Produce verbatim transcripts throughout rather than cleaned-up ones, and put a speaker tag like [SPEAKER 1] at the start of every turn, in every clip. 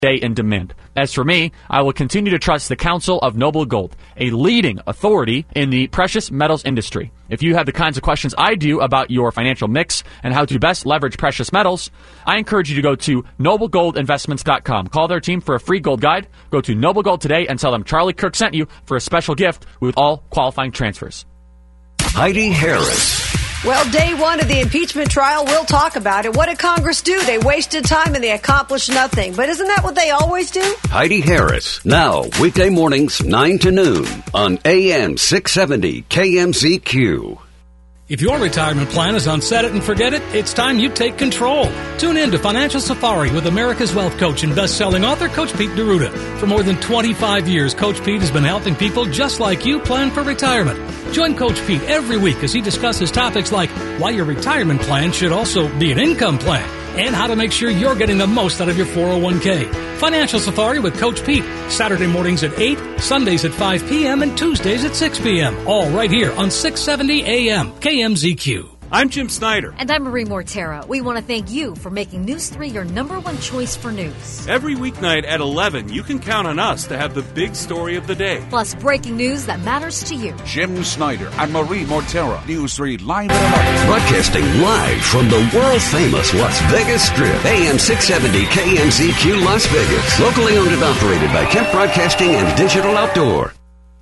[SPEAKER 1] stay in demand. As for me, I will continue to trust the counsel of Noble Gold, a leading authority in the precious metals industry. If you have the kinds of questions I do about your financial mix and how to best leverage precious metals, I encourage you to go to noble gold investments dot com. Call their team for a free gold guide. Go to Noble Gold today and tell them Charlie Kirk sent you for a special gift with all qualifying transfers.
[SPEAKER 2] Heidi Harris.
[SPEAKER 3] Well, day one of the impeachment trial, we'll talk about it. What did Congress do? They wasted time and they accomplished nothing. But isn't that what they always do?
[SPEAKER 2] Heidi Harris. Now, weekday mornings, nine to noon on A M six seventy K M Z Q.
[SPEAKER 4] If your retirement plan is on set it and forget it, it's time you take control. Tune in to Financial Safari with America's Wealth Coach and best-selling author Coach Pete D'Arruda. For more than twenty-five years, Coach Pete has been helping people just like you plan for retirement. Join Coach Pete every week as he discusses topics like why your retirement plan should also be an income plan and how to make sure you're getting the most out of your four oh one k. Financial Safari with Coach Pete, Saturday mornings at eight, Sundays at five p.m., and Tuesdays at six p.m., all right here on six seventy A M K M Z Q.
[SPEAKER 5] I'm Jim Snyder.
[SPEAKER 6] And I'm Marie Mortera. We want to thank you for making News three your number one choice for news.
[SPEAKER 5] Every weeknight at eleven, you can count on us to have the big story of the day.
[SPEAKER 6] Plus breaking news that matters to you.
[SPEAKER 7] Jim Snyder and Marie Mortera. News three live and
[SPEAKER 2] Broadcasting live from the world-famous Las Vegas Strip. A M six seventy K M Z Q Las Vegas. Locally owned and operated by Kemp Broadcasting and Digital Outdoor.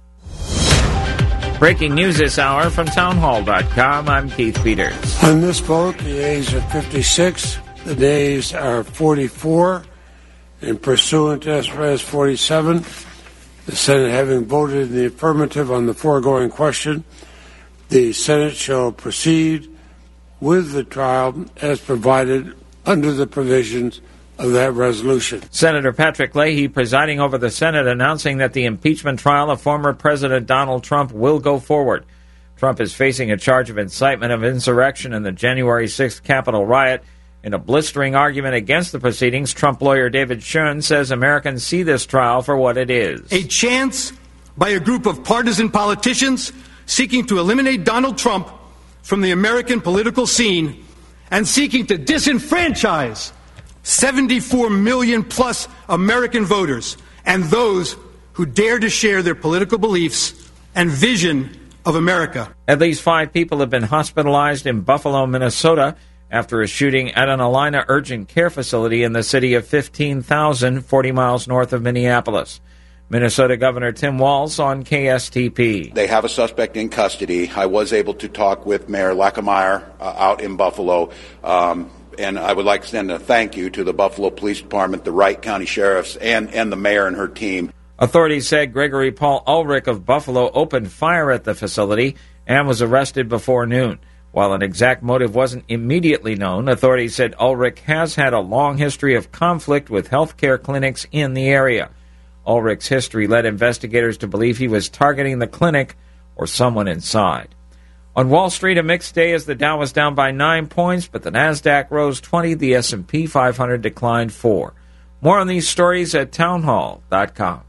[SPEAKER 8] Breaking news this hour from townhall dot com. I'm Keith Peters.
[SPEAKER 9] On this vote, the ayes are fifty-six, the nays are forty-four, and pursuant to S Res forty-seven, the Senate having voted in the affirmative on the foregoing question, the Senate shall proceed with the trial as provided under the provisions of that resolution.
[SPEAKER 8] Senator Patrick Leahy presiding over the Senate, announcing that the impeachment trial of former President Donald Trump will go forward. Trump is facing a charge of incitement of insurrection in the January sixth Capitol riot. In a blistering argument against the proceedings, Trump lawyer David Schoen says Americans see this trial for what it is.
[SPEAKER 10] A chance by a group of partisan politicians seeking to eliminate Donald Trump from the American political scene and seeking to disenfranchise seventy-four million plus American voters and those who dare to share their political beliefs and vision of America.
[SPEAKER 8] At least five people have been hospitalized in Buffalo, Minnesota, after a shooting at an Allina urgent care facility in the city of fifteen thousand, forty miles north of Minneapolis. Minnesota Governor Tim Walz on K S T P.
[SPEAKER 11] They have a suspect in custody. I was able to talk with Mayor Lackameyer uh, out in Buffalo. Um, And I would like to send a thank you to the Buffalo Police Department, the Wright County Sheriffs, and, and the mayor and her team.
[SPEAKER 8] Authorities said Gregory Paul Ulrich of Buffalo opened fire at the facility and was arrested before noon. While an exact motive wasn't immediately known, authorities said Ulrich has had a long history of conflict with health care clinics in the area. Ulrich's history led investigators to believe he was targeting the clinic or someone inside. On Wall Street, a mixed day as the Dow was down by nine points, but the Nasdaq rose twenty, the S and P five hundred declined four. More on these stories at townhall dot com.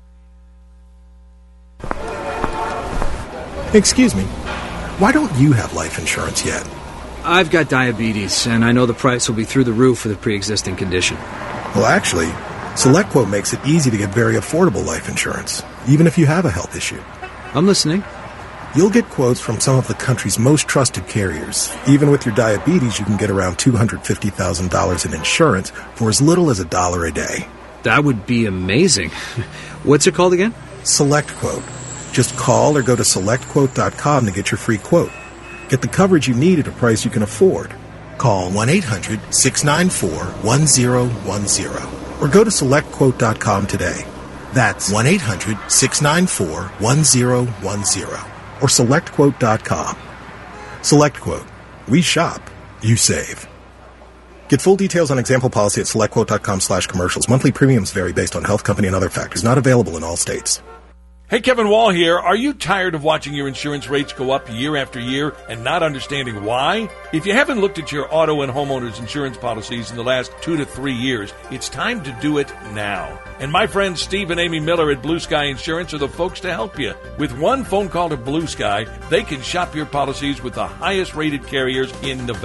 [SPEAKER 12] Excuse me, why don't you have life insurance yet?
[SPEAKER 13] I've got diabetes, and I know the price will be through the roof for the pre-existing condition.
[SPEAKER 12] Well, actually, SelectQuote makes it easy to get very affordable life insurance, even if you have a health issue.
[SPEAKER 13] I'm listening.
[SPEAKER 12] You'll get quotes from some of the country's most trusted carriers. Even with your diabetes, you can get around two hundred fifty thousand dollars in insurance for as little as a dollar a day.
[SPEAKER 13] That would be amazing. What's it called again?
[SPEAKER 12] SelectQuote. Just call or go to select quote dot com to get your free quote. Get the coverage you need at a price you can afford. Call one eight hundred, six nine four, one zero one zero or go to select quote dot com today. That's one eight hundred, six nine four, one zero one zero. Or select quote dot com. SelectQuote. We shop. You save. Get full details on example policy at select quote dot com slash commercials. Monthly premiums vary based on health company and other factors. Not available in all states.
[SPEAKER 14] Hey, Kevin Wall here. Are you tired of watching your insurance rates go up year after year and not understanding why? If you haven't looked at your auto and homeowners insurance policies in the last two to three years, it's time to do it now. And my friends Steve and Amy Miller at Blue Sky Insurance are the folks to help you. With one phone call to Blue Sky, they can shop your policies with the highest rated carriers in Nevada.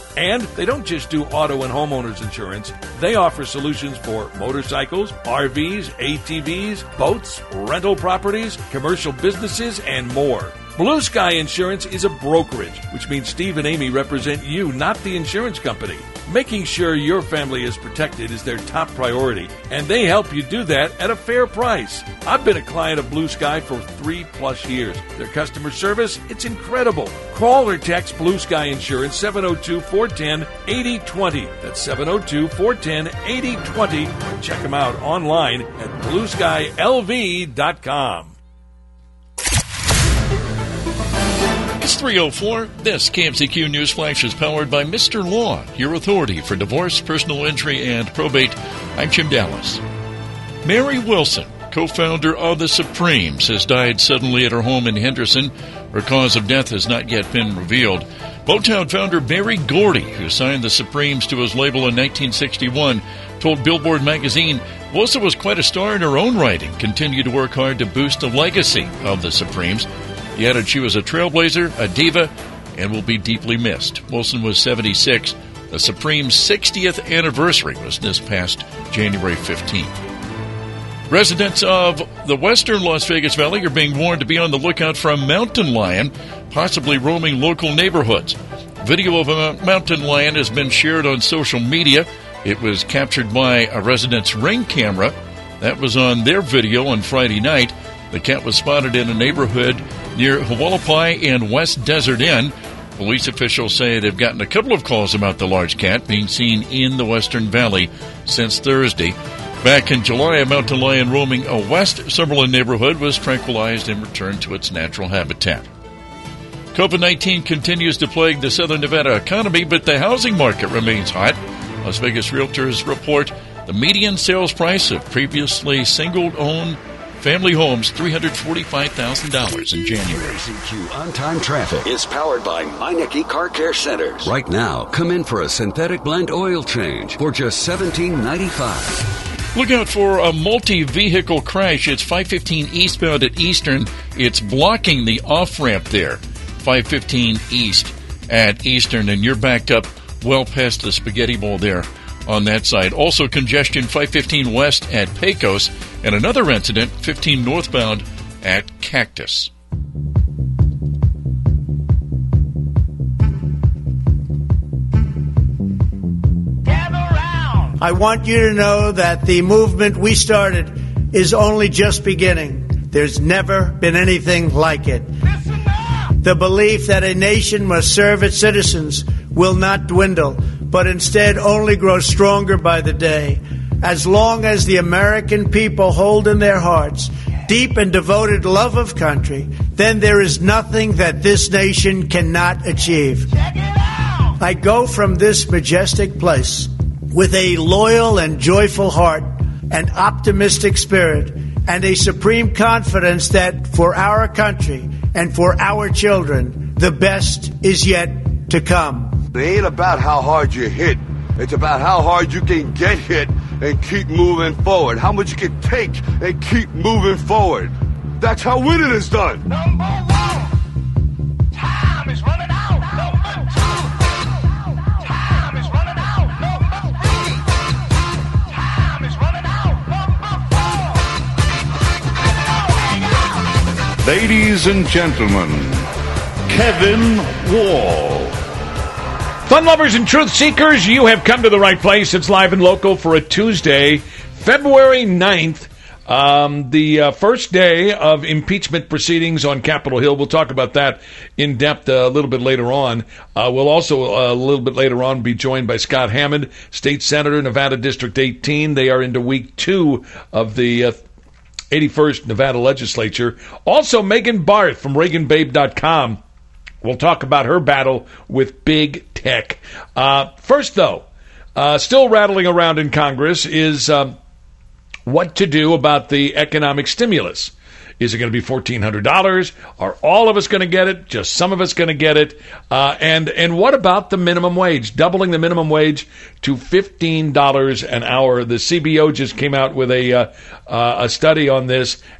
[SPEAKER 14] And they don't just do auto and homeowners insurance. They offer solutions for motorcycles, R Vs, A T Vs, boats, rental properties, commercial businesses, and more. Blue Sky Insurance is a brokerage, which means Steve and Amy represent you, not the insurance company. Making sure your family is protected is their top priority, and they help you do that at a fair price. I've been a client of Blue Sky for three plus years. Their customer service, it's incredible. Call or text Blue Sky Insurance seven oh two, four one zero, eight oh two zero. That's seven oh two, four one zero, eight oh two zero. Or check them out online at blue sky l v dot com.
[SPEAKER 15] It's three oh four. This K M C Q News Flash is powered by Mister Law, your authority for divorce, personal injury, and probate. I'm Jim Dallas. Mary Wilson, co-founder of the Supremes, has died suddenly at her home in Henderson. Her cause of death has not yet been revealed. Motown founder Berry Gordy, who signed the Supremes to his label in nineteen sixty-one, told Billboard magazine, Wilson was quite a star in her own right and continued to work hard to boost the legacy of the Supremes. He added she was a trailblazer, a diva, and will be deeply missed. Wilson was seventy-six. The Supreme's sixtieth anniversary was this past January fifteenth. Residents of the western Las Vegas Valley are being warned to be on the lookout for a mountain lion, possibly roaming local neighborhoods. Video of a mountain lion has been shared on social media. It was captured by a resident's Ring camera. That was on their video on Friday night. The cat was spotted in a neighborhood near Hualapai and West Desert Inn. Police officials say they've gotten a couple of calls about the large cat being seen in the Western Valley since Thursday. Back in July, a mountain lion roaming a West Summerlin neighborhood was tranquilized and returned to its natural habitat. COVID nineteen continues to plague the Southern Nevada economy, but the housing market remains hot. Las Vegas realtors report the median sales price of previously single-owned family homes, three hundred forty-five thousand dollars in January.
[SPEAKER 2] C Q On-Time Traffic is powered by Meineke Car Care Centers. Right now, come in for a synthetic blend oil change for just seventeen ninety-five.
[SPEAKER 15] Look out for a multi-vehicle crash. It's five fifteen eastbound at Eastern. It's blocking the off-ramp there, five fifteen east at Eastern, and you're backed up well past the Spaghetti Bowl there on that side. Also congestion five fifteen west at Pecos, and another incident fifteen northbound at Cactus.
[SPEAKER 16] I want you to know that the movement we started is only just beginning. There's never been anything like it. The belief that a nation must serve its citizens will not dwindle, but instead only grow stronger by the day. As long as the American people hold in their hearts deep and devoted love of country, then there is nothing that this nation cannot achieve. I go from this majestic place with a loyal and joyful heart, an optimistic spirit, and a supreme confidence that for our country and for our children, the best is yet to come.
[SPEAKER 17] It ain't about how hard you hit. It's about how hard you can get hit and keep moving forward. How much you can take and keep moving forward. That's how winning is done. Number one. Time is running out. Number two. Time is running out. Number three. Time is running out. Number four.
[SPEAKER 7] Ladies and gentlemen, Kevin Wall.
[SPEAKER 14] Fun lovers and truth seekers, you have come to the right place. It's live and local for a Tuesday, February ninth, um, the uh, first day of impeachment proceedings on Capitol Hill. We'll talk about that in depth a little bit later on. Uh, we'll also, uh, a little bit later on, be joined by Scott Hammond, State Senator, Nevada District eighteen. They are into week two of the uh, eighty-first Nevada Legislature. Also, Megan Barth from Reagan Babe dot com. We'll talk about her battle with big tech. Uh, first, though, uh, still rattling around in Congress is um, what to do about the economic stimulus. Is it going to be fourteen hundred dollars? Are all of us going to get it? Just some of us going to get it? Uh, and and what about the minimum wage? Doubling the minimum wage to fifteen dollars an hour. The C B O just came out with a uh, uh, a study on this,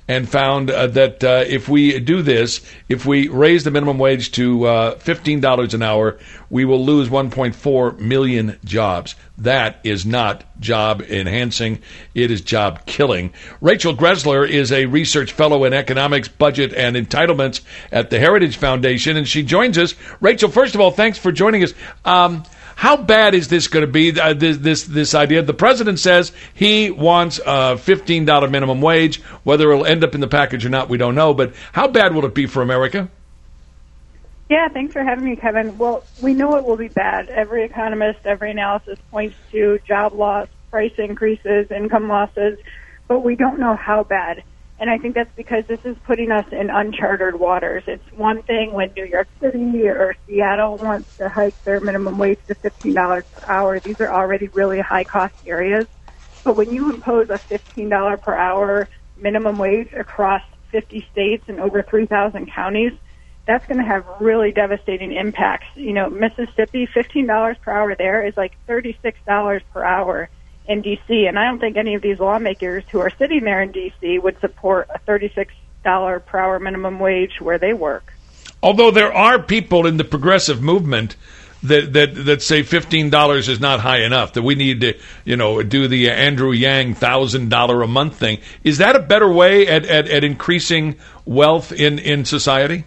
[SPEAKER 14] and found uh, that uh, if we do this, if we raise the minimum wage to uh, fifteen dollars an hour, we will lose one point four million jobs. That is not job enhancing. It is job killing. Rachel Gressler is a research fellow in economics, budget, and entitlements at the Heritage Foundation, and she joins us. Rachel, first of all, thanks for joining us. Um, how bad is this going to be, uh, this, this this idea? The president says he wants a fifteen dollars minimum wage. Whether it'll end up in the package or not, we don't know. But how bad will it be for America?
[SPEAKER 18] Yeah, thanks for having me, Kevin. Well, we know it will be bad. Every economist, every analysis points to job loss, price increases, income losses, but we don't know how bad. And I think that's because this is putting us in uncharted waters. It's one thing when New York City or Seattle wants to hike their minimum wage to fifteen dollars per hour. These are already really high-cost areas. But when you impose a fifteen dollars per hour minimum wage across fifty states and over three thousand counties, that's going to have really devastating impacts. You know, Mississippi, fifteen dollars per hour there is like thirty-six dollars per hour in D C, and I don't think any of these lawmakers who are sitting there in D C would support a thirty-six dollars per hour minimum wage where they work.
[SPEAKER 14] Although there are people in the progressive movement that that, that say fifteen dollars is not high enough, that we need to, you know, do the Andrew Yang one thousand dollars a month thing. Is that a better way at, at, at increasing wealth in, in society?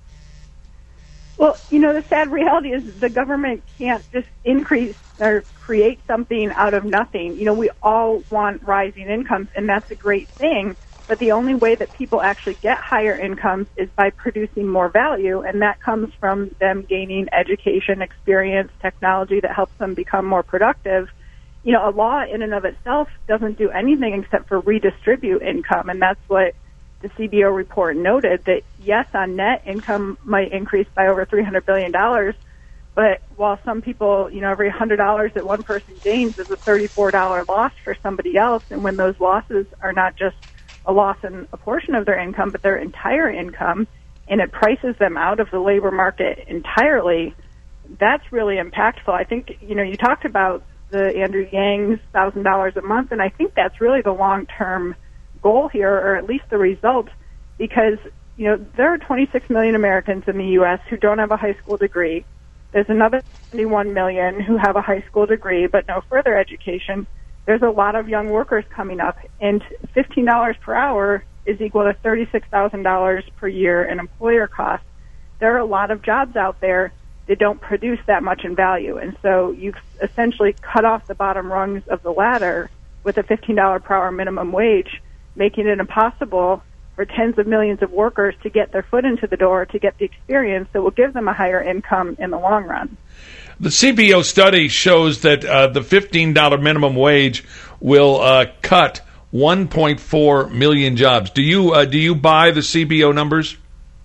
[SPEAKER 18] Well, you know, the sad reality is the government can't just increase or create something out of nothing. You know, we all want rising incomes, and that's a great thing. But the only way that people actually get higher incomes is by producing more value, and that comes from them gaining education, experience, technology that helps them become more productive. You know, a law in and of itself doesn't do anything except for redistribute income, and that's what the C B O report noted, that yes, on net, income might increase by over three hundred billion dollars, but while some people, you know, every one hundred dollars that one person gains is a thirty-four dollars loss for somebody else, and when those losses are not just a loss in a portion of their income, but their entire income, and it prices them out of the labor market entirely, that's really impactful. I think, you know, you talked about the Andrew Yang's one thousand dollars a month, and I think that's really the long-term goal here, or at least the result, because, you know, there are twenty-six million Americans in the U S who don't have a high school degree. There's another seventy-one million who have a high school degree but no further education. There's a lot of young workers coming up, and fifteen dollars per hour is equal to thirty-six thousand dollars per year in employer costs. There are a lot of jobs out there that don't produce that much in value, and so you've essentially cut off the bottom rungs of the ladder with a fifteen dollars per hour minimum wage, making it impossible for tens of millions of workers to get their foot into the door, to get the experience that will give them a higher income in the long run.
[SPEAKER 14] The C B O study shows that uh, the fifteen dollars minimum wage will uh, cut one point four million jobs. Do you uh, do you buy the C B O numbers?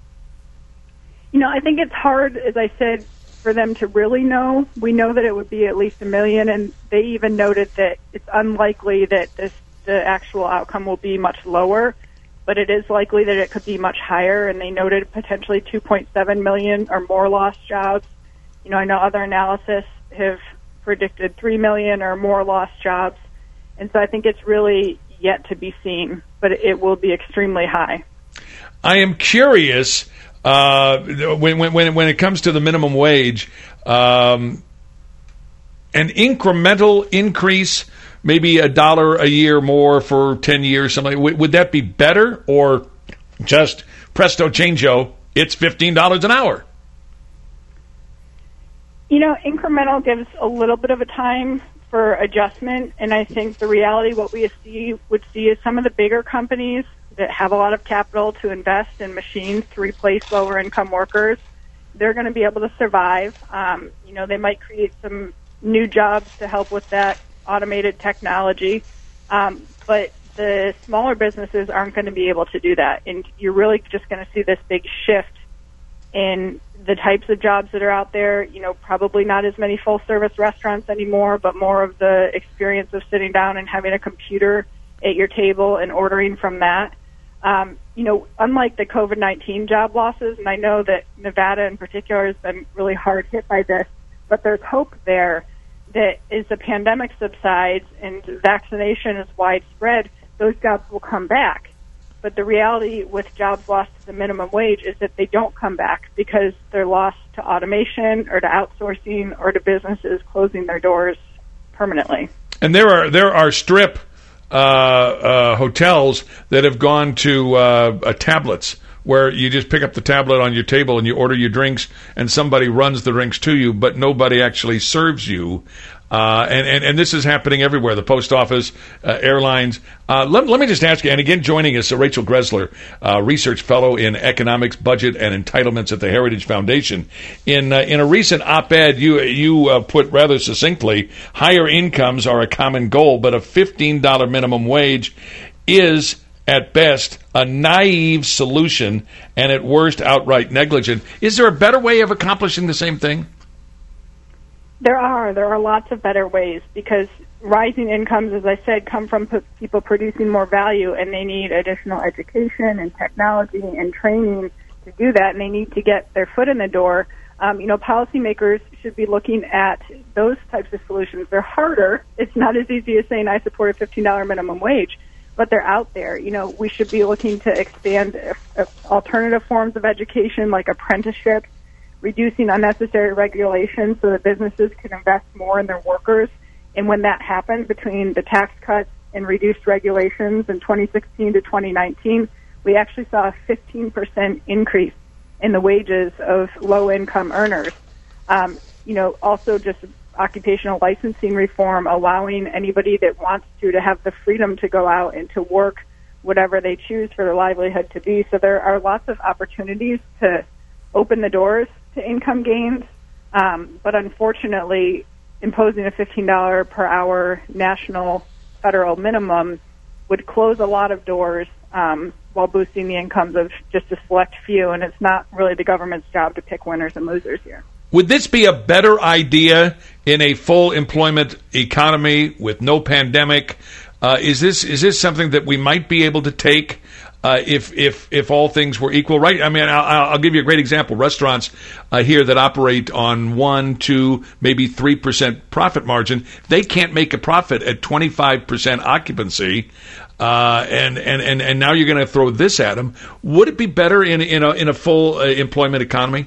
[SPEAKER 18] You know, I think it's hard, as I said, for them to really know. We know that it would be at least a million, and they even noted that it's unlikely that this the actual outcome will be much lower, but it is likely that it could be much higher, and they noted potentially two point seven million or more lost jobs. You know, I know other analysis have predicted three million or more lost jobs, and so I think it's really yet to be seen, but it will be extremely high.
[SPEAKER 14] I am curious, uh, when, when, when it comes to the minimum wage, um, an incremental increase, maybe a dollar a year more for ten years, something. Would, would that be better, or just presto changeo, it's fifteen dollars an hour?
[SPEAKER 18] You know, incremental gives a little bit of a time for adjustment, and I think the reality, what we see, would see is some of the bigger companies that have a lot of capital to invest in machines to replace lower-income workers, they're going to be able to survive. Um, you know, they might create some new jobs to help with that automated technology, um, but the smaller businesses aren't going to be able to do that, and you're really just going to see this big shift in the types of jobs that are out there. You know, probably not as many full-service restaurants anymore, but more of the experience of sitting down and having a computer at your table and ordering from that. Um, you know, unlike the COVID nineteen job losses, and I know that Nevada in particular has been really hard hit by this, but there's hope there that as the pandemic subsides and vaccination is widespread, those jobs will come back. But the reality with jobs lost to the minimum wage is that they don't come back because they're lost to automation or to outsourcing or to businesses closing their doors permanently.
[SPEAKER 14] And there are there are strip uh, uh, hotels that have gone to uh, uh, tablets, where you just pick up the tablet on your table and you order your drinks, and somebody runs the drinks to you, but nobody actually serves you. Uh, and, and, and this is happening everywhere, the post office, uh, airlines. Uh, let, let me just ask you, and again, joining us, uh, Rachel Gressler, uh, research fellow in economics, budget, and entitlements at the Heritage Foundation. In uh, in a recent op-ed, you, you uh, put rather succinctly, higher incomes are a common goal, but a fifteen dollars minimum wage is, at best, a naive solution, and at worst, outright negligent. Is there a better way of accomplishing the same thing?
[SPEAKER 18] There are. There are lots of better ways, because rising incomes, as I said, come from p- people producing more value, and they need additional education and technology and training to do that, and they need to get their foot in the door. Um, you know, policymakers should be looking at those types of solutions. They're harder. It's not as easy as saying I support a fifteen dollars minimum wage, but they're out there. You know, we should be looking to expand uh, uh, alternative forms of education like apprenticeships, reducing unnecessary regulations so that businesses can invest more in their workers. And when that happened, between the tax cuts and reduced regulations in twenty sixteen to twenty nineteen, we actually saw a fifteen percent increase in the wages of low-income earners. Um, you know, also just occupational licensing reform, allowing anybody that wants to to have the freedom to go out and to work whatever they choose for their livelihood to be. So there are lots of opportunities to open the doors to income gains, um, but unfortunately, imposing a fifteen dollars per hour national federal minimum would close a lot of doors um, while boosting the incomes of just a select few, and it's not really the government's job to pick winners and losers here.
[SPEAKER 14] Would this be a better idea in a full employment economy with no pandemic? Uh, is this is this something that we might be able to take Uh, if if if all things were equal, right? I mean, I'll, I'll give you a great example. Restaurants uh, here that operate on one, two, maybe three percent profit margin, they can't make a profit at twenty five percent occupancy, uh, and and and and now you're going to throw this at them. Would it be better in in a in a full uh, employment economy?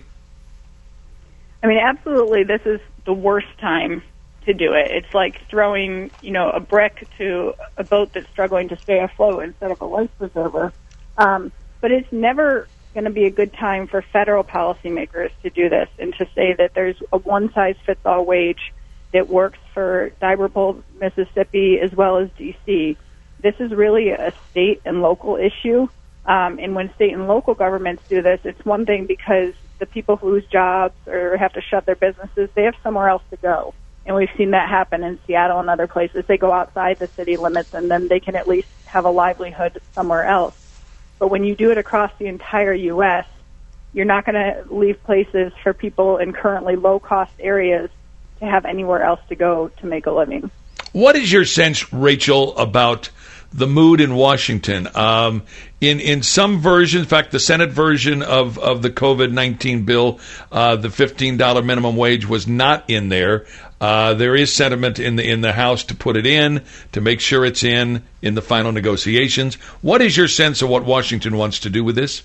[SPEAKER 18] I mean, absolutely. This is the worst time to do it. It's like throwing, you know, a brick to a boat that's struggling to stay afloat instead of a life preserver. Um, but it's never going to be a good time for federal policymakers to do this and to say that there's a one-size-fits-all wage that works for Dyerville, Mississippi, as well as D C. This is really a state and local issue. Um, and when state and local governments do this, it's one thing because the people who lose jobs or have to shut their businesses, they have somewhere else to go. And we've seen that happen in Seattle and other places. They go outside the city limits, and then they can at least have a livelihood somewhere else. But when you do it across the entire U S, you're not going to leave places for people in currently low-cost areas to have anywhere else to go to make a living.
[SPEAKER 14] What is your sense, Rachel, about the mood in Washington? Um, in in some versions, in fact, the Senate version of, of the COVID nineteen bill, uh, the fifteen dollars minimum wage was not in there. Uh, there is sentiment in the in the House to put it in, to make sure it's in in the final negotiations. What is your sense of what Washington wants to do with this?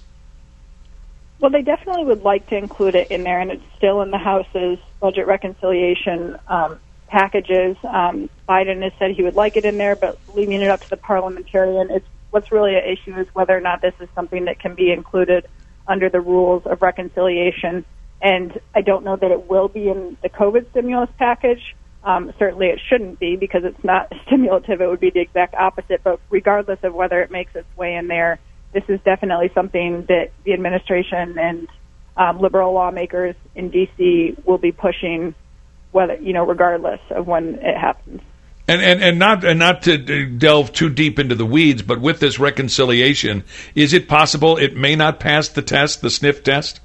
[SPEAKER 18] Well, they definitely would like to include it in there, and it's still in the House's budget reconciliation um, packages. Um, Biden has said he would like it in there, but leaving it up to the parliamentarian, it's, what's really an issue is whether or not this is something that can be included under the rules of reconciliation. And I don't know that it will be in the COVID stimulus package. Um, certainly it shouldn't be because it's not stimulative. It would be the exact opposite. But regardless of whether it makes its way in there, this is definitely something that the administration and um, liberal lawmakers in D C will be pushing, whether you know, regardless of when it happens.
[SPEAKER 14] And, and and not and not to delve too deep into the weeds, but with this reconciliation, is it possible it may not pass the test, the sniff test?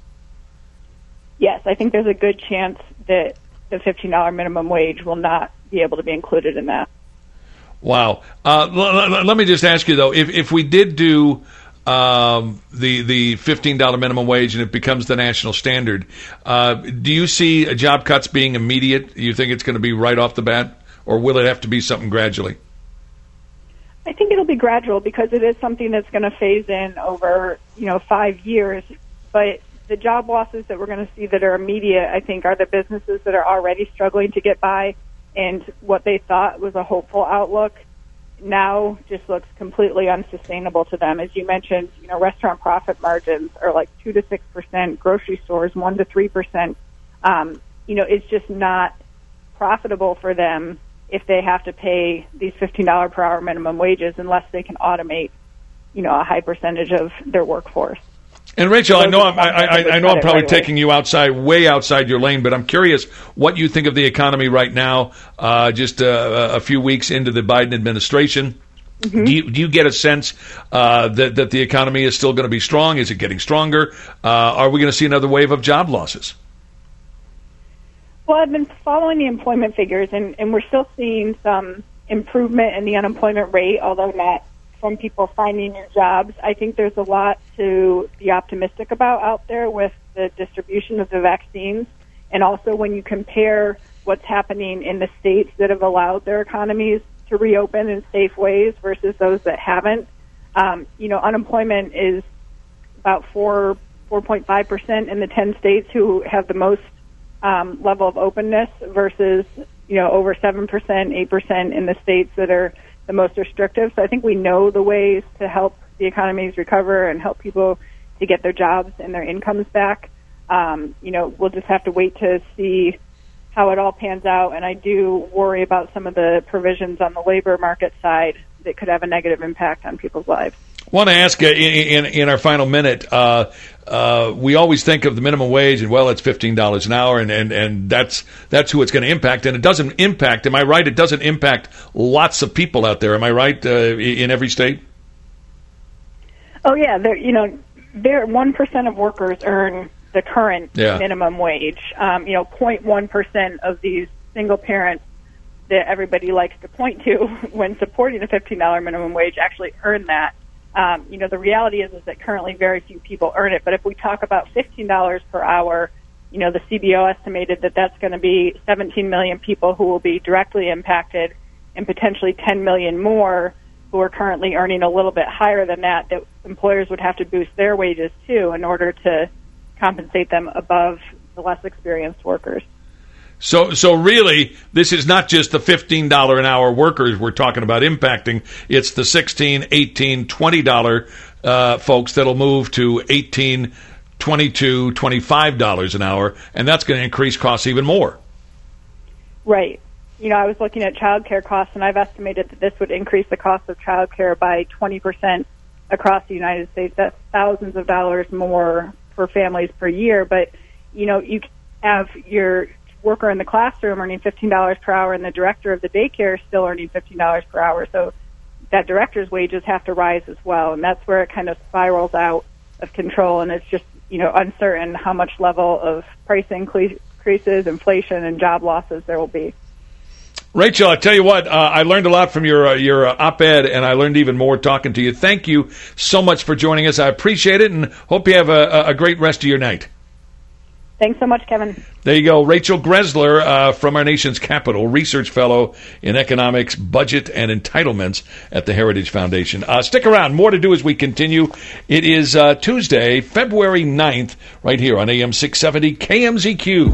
[SPEAKER 18] Yes, I think there's a good chance that the fifteen dollars minimum wage will not be able to be included in that.
[SPEAKER 14] Wow. Uh, l- l- let me just ask you, though, if, if we did do um, the the fifteen dollars minimum wage and it becomes the national standard, uh, do you see job cuts being immediate? Do you think it's going to be right off the bat, or will it have to be something gradually?
[SPEAKER 18] I think it'll be gradual because it is something that's going to phase in over, you know, five years. But the job losses that we're going to see that are immediate, I think, are the businesses that are already struggling to get by, and what they thought was a hopeful outlook now just looks completely unsustainable to them. As you mentioned, you know, restaurant profit margins are like two to six percent, grocery stores one to three percent. Um, you know, it's just not profitable for them if they have to pay these fifteen dollars per hour minimum wages unless they can automate, you know, a high percentage of their workforce.
[SPEAKER 14] And Rachel, I know I'm, I, I, I know I'm probably taking you outside, way outside your lane, but I'm curious what you think of the economy right now, uh, just uh, a few weeks into the Biden administration. Mm-hmm. Do you, do you get a sense uh, that, that the economy is still going to be strong? Is it getting stronger? Uh, are we going to see another wave of job losses?
[SPEAKER 18] Well, I've been following the employment figures, and, and we're still seeing some improvement in the unemployment rate, although not from people finding new jobs. I think there's a lot to be optimistic about out there with the distribution of the vaccines, and also when you compare what's happening in the states that have allowed their economies to reopen in safe ways versus those that haven't. Um, you know, unemployment is about four, four point five percent in the ten states who have the most um, level of openness versus, you know, over seven percent, eight percent in the states that are the most restrictive. So I think we know the ways to help the economies recover and help people to get their jobs and their incomes back. Um, you know, we'll just have to wait to see how it all pans out. And I do worry about some of the provisions on the labor market side that could have a negative impact on people's lives.
[SPEAKER 14] I want to ask uh, in, in, in our final minute, uh, uh, we always think of the minimum wage and, well, it's fifteen dollars an hour, and, and, and that's that's who it's going to impact. And it doesn't impact, am I right, it doesn't impact lots of people out there, am I right, uh, in every state?
[SPEAKER 18] Oh, yeah. There, you know, there one percent of workers earn the current yeah. minimum wage. Um, you know, zero point one percent of these single parents that everybody likes to point to when supporting a fifteen dollars minimum wage actually earn that. Um, you know, the reality is, is that currently very few people earn it. But if we talk about fifteen dollars per hour, you know, the C B O estimated that that's going to be seventeen million people who will be directly impacted, and potentially ten million more who are currently earning a little bit higher than that, that employers would have to boost their wages too in order to compensate them above the less experienced workers.
[SPEAKER 14] So, so really, this is not just the fifteen dollars an hour workers we're talking about impacting. It's the sixteen dollars, eighteen dollars, twenty dollars uh, folks that'll move to eighteen dollars, twenty-two dollars, twenty-five dollars an hour, and that's going to increase costs even more.
[SPEAKER 18] Right. You know, I was looking at child care costs, and I've estimated that this would increase the cost of child care by twenty percent across the United States. That's thousands of dollars more for families per year. But, you know, you have your worker in the classroom earning fifteen dollars per hour, and the director of the daycare still earning fifteen dollars per hour. So that director's wages have to rise as well, and that's where it kind of spirals out of control, and it's just, you know, uncertain how much level of price increases, inflation, and job losses there will be.
[SPEAKER 14] Rachel, I tell you what, uh, I learned a lot from your uh, your uh, op-ed, and I learned even more talking to you. Thank you so much for joining us. I appreciate it, and hope you have a, a great rest of your night.
[SPEAKER 18] Thanks so much, Kevin.
[SPEAKER 14] There you go. Rachel Greszler uh, from our nation's capital, research fellow in economics, budget, and entitlements at the Heritage Foundation. Uh, stick around. More to do as we continue. It is uh, Tuesday, February ninth, right here on A M six seventy K M Z Q.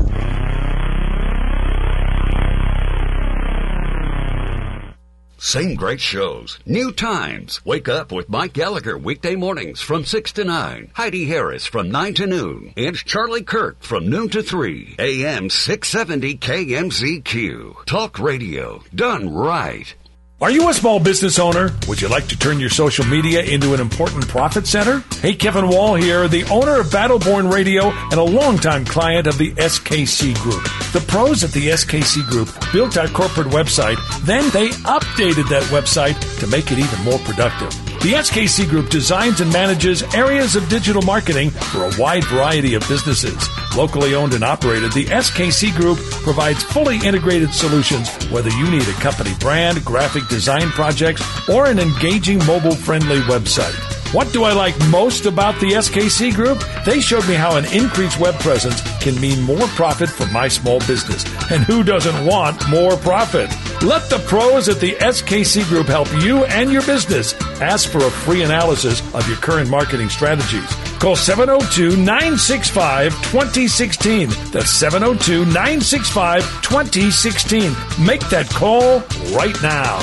[SPEAKER 2] Same great shows, new times. Wake up with Mike Gallagher weekday mornings from six to nine. Heidi Harris from nine to noon. And Charlie Kirk from noon to three. A M six seventy K M Z Q. Talk radio done right.
[SPEAKER 14] Are you a small business owner? Would you like to turn your social media into an important profit center? Hey, Kevin Wall here, the owner of Battleborn Radio and a longtime client of the S K C Group. The pros at the S K C Group built our corporate website, then they updated that website to make it even more productive. The S K C Group designs and manages areas of digital marketing for a wide variety of businesses. Locally owned and operated, the S K C Group provides fully integrated solutions, whether you need a company brand, graphic design projects, or an engaging mobile-friendly website. What do I like most about the S K C Group? They showed me how an increased web presence can mean more profit for my small business. And who doesn't want more profit? Let the pros at the S K C Group help you and your business. Ask for a free analysis of your current marketing strategies. Call seven oh two, nine six five, two oh one six. That's seven oh two, nine six five, two oh one six. Make that call right now.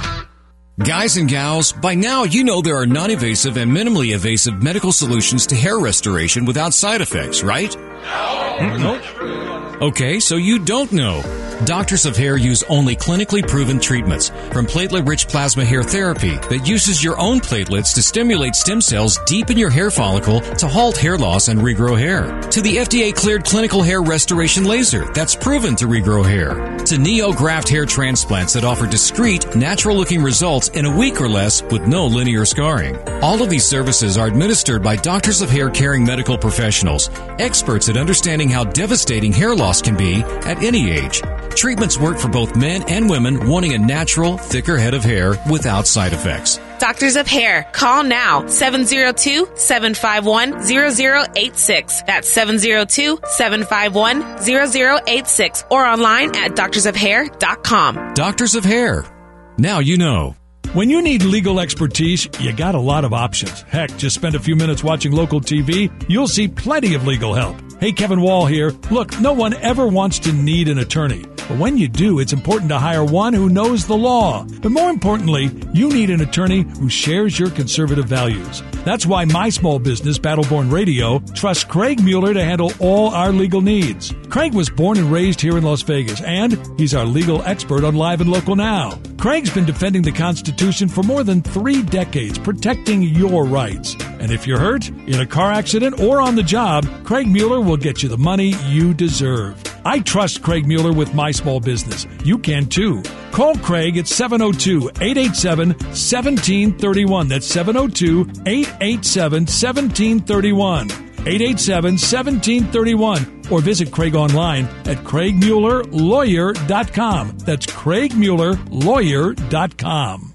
[SPEAKER 19] Guys and gals, by now you know there are non-invasive and minimally invasive medical solutions to hair restoration without side effects, right? No. Nope. Okay, so you don't know. Doctors of Hair use only clinically proven treatments, from platelet-rich plasma hair therapy that uses your own platelets to stimulate stem cells deep in your hair follicle to halt hair loss and regrow hair, to the F D A-cleared clinical hair restoration laser that's proven to regrow hair, to NeoGraft hair transplants that offer discreet, natural-looking results in a week or less with no linear scarring. All of these services are administered by doctors of hair caring medical professionals, experts at understanding how devastating hair loss can be at any age. Treatments work for both men and women wanting a natural, thicker head of hair without side effects.
[SPEAKER 20] Doctors of Hair. Call now. seven oh two, seven five one, oh oh eight six. That's seven oh two, seven five one, oh oh eight six. Or online at doctors of hair dot com.
[SPEAKER 19] Doctors of Hair. Now you know.
[SPEAKER 14] When you need legal expertise, you got a lot of options. Heck, just spend a few minutes watching local T V. You'll see plenty of legal help. Hey, Kevin Wall here. Look, no one ever wants to need an attorney. But when you do, it's important to hire one who knows the law. But more importantly, you need an attorney who shares your conservative values. That's why my small business, Battleborn Radio, trusts Craig Mueller to handle all our legal needs. Craig was born and raised here in Las Vegas, and he's our legal expert on Live and Local Now. Craig's been defending the Constitution for more than three decades, protecting your rights. And if you're hurt, in a car accident, or on the job, Craig Mueller will get you the money you deserve. I trust Craig Mueller with my small business. You can too. Call Craig at seven oh two, eight eight seven, one seven three one. That's seven oh two, eight eight seven, one seven three one. eight eight seven, one seven three one. Or visit Craig online at craig mueller lawyer dot com. That's craig mueller lawyer dot com.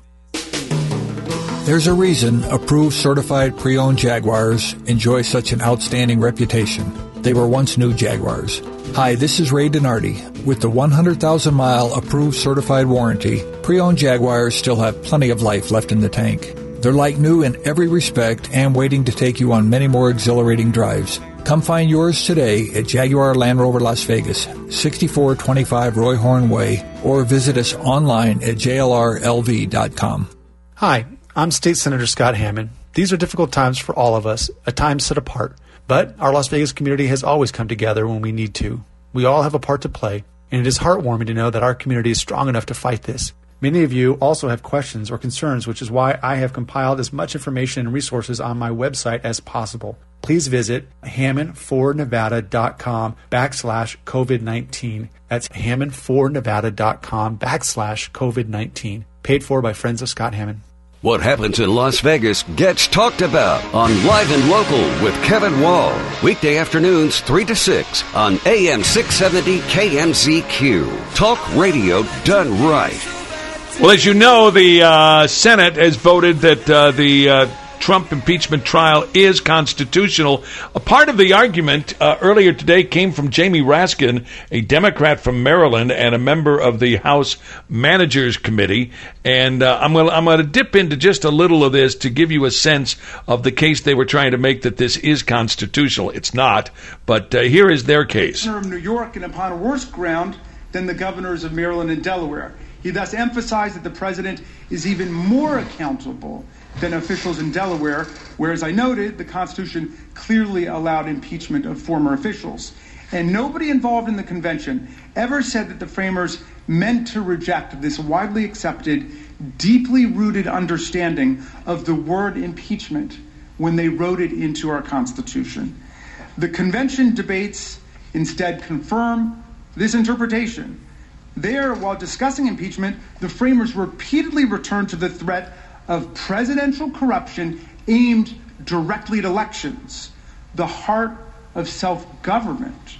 [SPEAKER 21] There's a reason approved certified pre-owned Jaguars enjoy such an outstanding reputation. They were once new Jaguars. Hi, this is Ray Donardi. With the one hundred thousand mile approved certified warranty, pre-owned Jaguars still have plenty of life left in the tank. They're like new in every respect and waiting to take you on many more exhilarating drives. Come find yours today at Jaguar Land Rover Las Vegas, sixty-four twenty-five Roy Horn Way, or visit us online at j l r l v dot com.
[SPEAKER 22] Hi, I'm State Senator Scott Hammond. These are difficult times for all of us, a time set apart. But our Las Vegas community has always come together when we need to. We all have a part to play, and it is heartwarming to know that our community is strong enough to fight this. Many of you also have questions or concerns, which is why I have compiled as much information and resources on my website as possible. Please visit hammond for nevada dot com backslash COVID nineteen. That's hammond for nevada dot com backslash COVID nineteen. Paid for by Friends of Scott Hammond.
[SPEAKER 2] What happens in Las Vegas gets talked about on Live and Local with Kevin Wall. Weekday afternoons three to six on A M six seventy K M Z Q. Talk radio done right.
[SPEAKER 14] Well, as you know, the uh, Senate has voted that uh, the uh, Trump impeachment trial is constitutional. A part of the argument uh, earlier today came from Jamie Raskin, a Democrat from Maryland and a member of the House Managers Committee. And uh, I'm going I'm going to dip into just a little of this to give you a sense of the case they were trying to make that this is constitutional. It's not, but uh, here is their case.
[SPEAKER 23] Of New York and upon a worse ground than the governors of Maryland and Delaware. He thus emphasized that the president is even more accountable than officials in Delaware, where, as I noted, the Constitution clearly allowed impeachment of former officials. And nobody involved in the convention ever said that the framers meant to reject this widely accepted, deeply rooted understanding of the word impeachment when they wrote it into our Constitution. The convention debates instead confirm this interpretation. There, while discussing impeachment, the framers repeatedly returned to the threat of presidential corruption aimed directly at elections, the heart of self-government.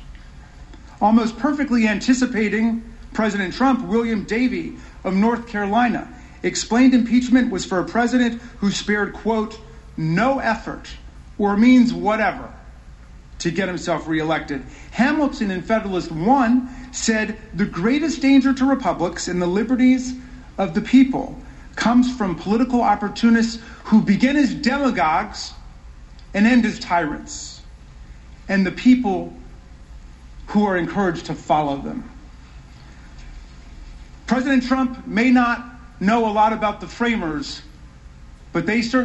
[SPEAKER 23] Almost perfectly anticipating President Trump, William Davey of North Carolina explained impeachment was for a president who spared, quote, no effort or means whatever to get himself reelected. Hamilton in Federalist One said the greatest danger to republics and the liberties of the people comes from political opportunists who begin as demagogues and end as tyrants, and the people who are encouraged to follow them. President Trump may not know a lot about the framers, but they certainly